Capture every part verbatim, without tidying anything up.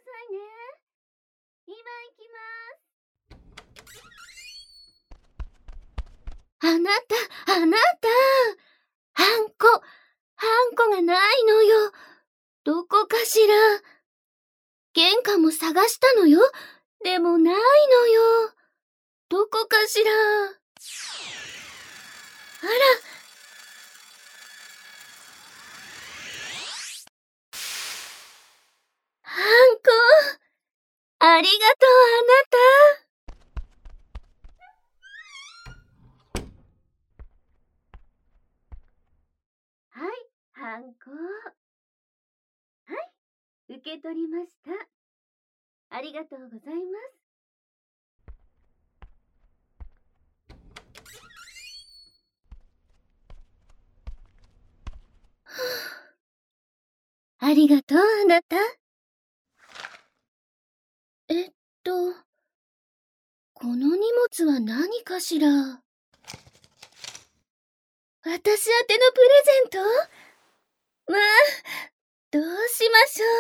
いね。今行きます。あなた、あなた。ハンコ、ハンコがないのよ。どこかしら。玄関も探したのよ。でもないのよ。どこかしら。あら。ハンコ、ありがとう、あなた。はい、ハンコ。はい、受け取りました。ありがとうございます。ありがとう、あなた。えっと、この荷物は何かしら。私宛てのプレゼント？まあ、どうしましょ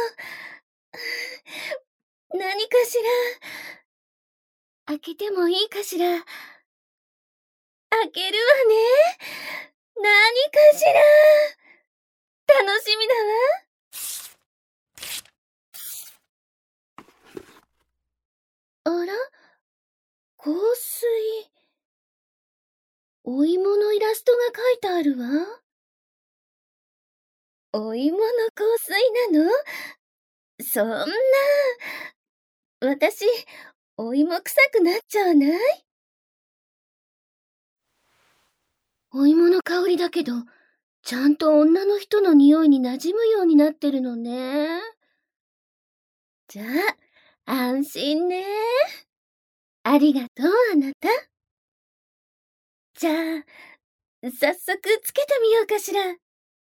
う。何かしら。開けてもいいかしら。開けるわね。何かしら。楽しみだわ。あら？香水。お芋のイラストが描いてあるわ。お芋の香水なの？そんな。私、お芋臭くなっちゃわない？お芋の香りだけど、ちゃんと女の人の匂いに馴染むようになってるのね。じゃあ、安心ね。ありがとう、あなた。じゃあ、早速つけてみようかしら。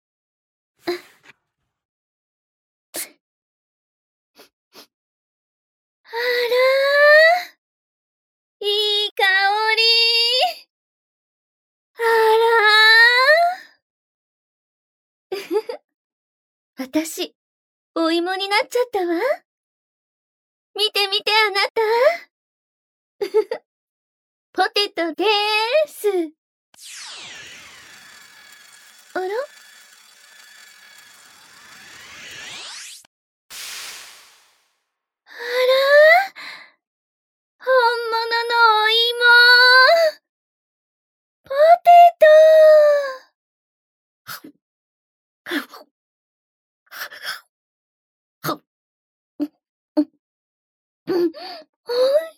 あらー、いい香り。あらー。私、お芋になっちゃったわ。見て見て、あなた。ポテトでーす。あら？あら？本物のお芋。ポテト。おい